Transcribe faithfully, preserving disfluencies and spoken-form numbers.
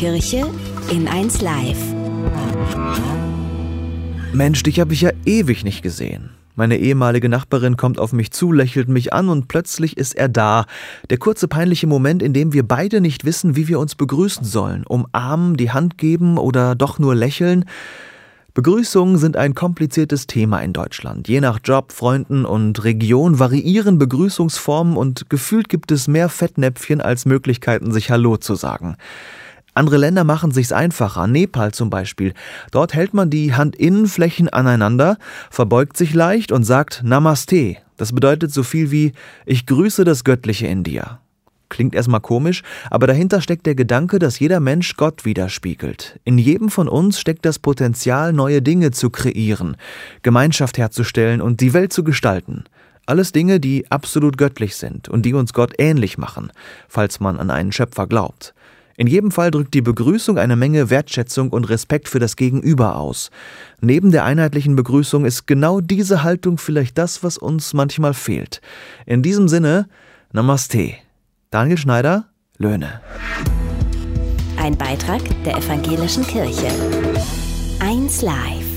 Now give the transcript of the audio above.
Kirche in eins Live. Mensch, dich habe ich ja ewig nicht gesehen. Meine ehemalige Nachbarin kommt auf mich zu, lächelt mich an und plötzlich ist er da. Der kurze peinliche Moment, in dem wir beide nicht wissen, wie wir uns begrüßen sollen. Umarmen, die Hand geben oder doch nur lächeln. Begrüßungen sind ein kompliziertes Thema in Deutschland. Je nach Job, Freunden und Region variieren Begrüßungsformen und gefühlt gibt es mehr Fettnäpfchen als Möglichkeiten, sich Hallo zu sagen. Andere Länder machen sich's einfacher, Nepal zum Beispiel. Dort hält man die Handinnenflächen aneinander, verbeugt sich leicht und sagt Namaste. Das bedeutet so viel wie Ich grüße das Göttliche in dir. Klingt erstmal komisch, aber dahinter steckt der Gedanke, dass jeder Mensch Gott widerspiegelt. In jedem von uns steckt das Potenzial, neue Dinge zu kreieren, Gemeinschaft herzustellen und die Welt zu gestalten. Alles Dinge, die absolut göttlich sind und die uns Gott ähnlich machen, falls man an einen Schöpfer glaubt. In jedem Fall drückt die Begrüßung eine Menge Wertschätzung und Respekt für das Gegenüber aus. Neben der einheitlichen Begrüßung ist genau diese Haltung vielleicht das, was uns manchmal fehlt. In diesem Sinne, Namaste. Daniel Schneider, Löhne. Ein Beitrag der Evangelischen Kirche. eins Live.